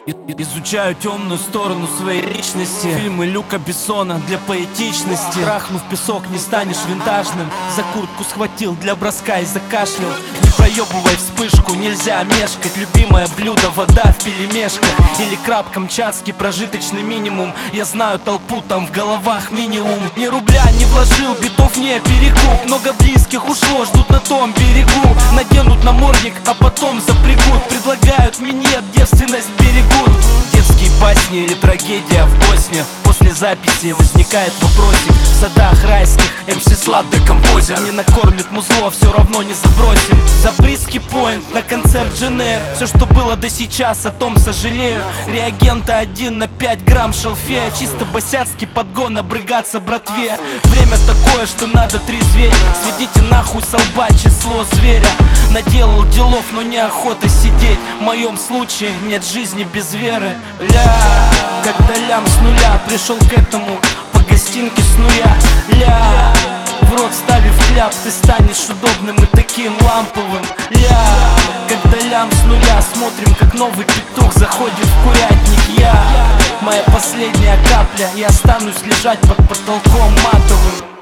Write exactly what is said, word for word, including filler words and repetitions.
И- Изучаю темную сторону своей личности. Фильмы Люка Бессона для поэтичности. Трахнув песок, не станешь винтажным. За куртку схватил для броска и закашлял. Не проебывай вспышку, нельзя мешкать. Любимое блюдо, вода в пельмешках. Или краб камчатский, прожиточный минимум. Я знаю толпу, там в головах минимум. Ни рубля не вложил, битов не перекуп. Много близких ушло, ждут на том берегу. Наденут намордник, а потом запрягут. Предлагают минет, девственность берегут. Детские басни или трагедия в Босне. После записи возникает вопросик. В садах райских эм си сладкий композер. Не накормит музло, все равно не забросим. За Бриски Пойнт на концерт Дженер. Все, что было до сейчас, о том сожалею. Реагента один на пять грамм шалфея. Чисто босяцкий подгон, обрыгаться братве. Время такое, что надо трезветь. Сведите нахуй со лба число зверя. Наделал делов, но неохота сидеть. В моем случае нет жизни без веры. Ля, когда лям с нуля пришел к этому, по гостинке с нуля. Ля, в рот ставив кляп, ты станешь удобным и таким ламповым. Ля, когда лям с нуля, смотрим, как новый петух заходит в курятник. Я, моя последняя капля, я останусь лежать под потолком матовым.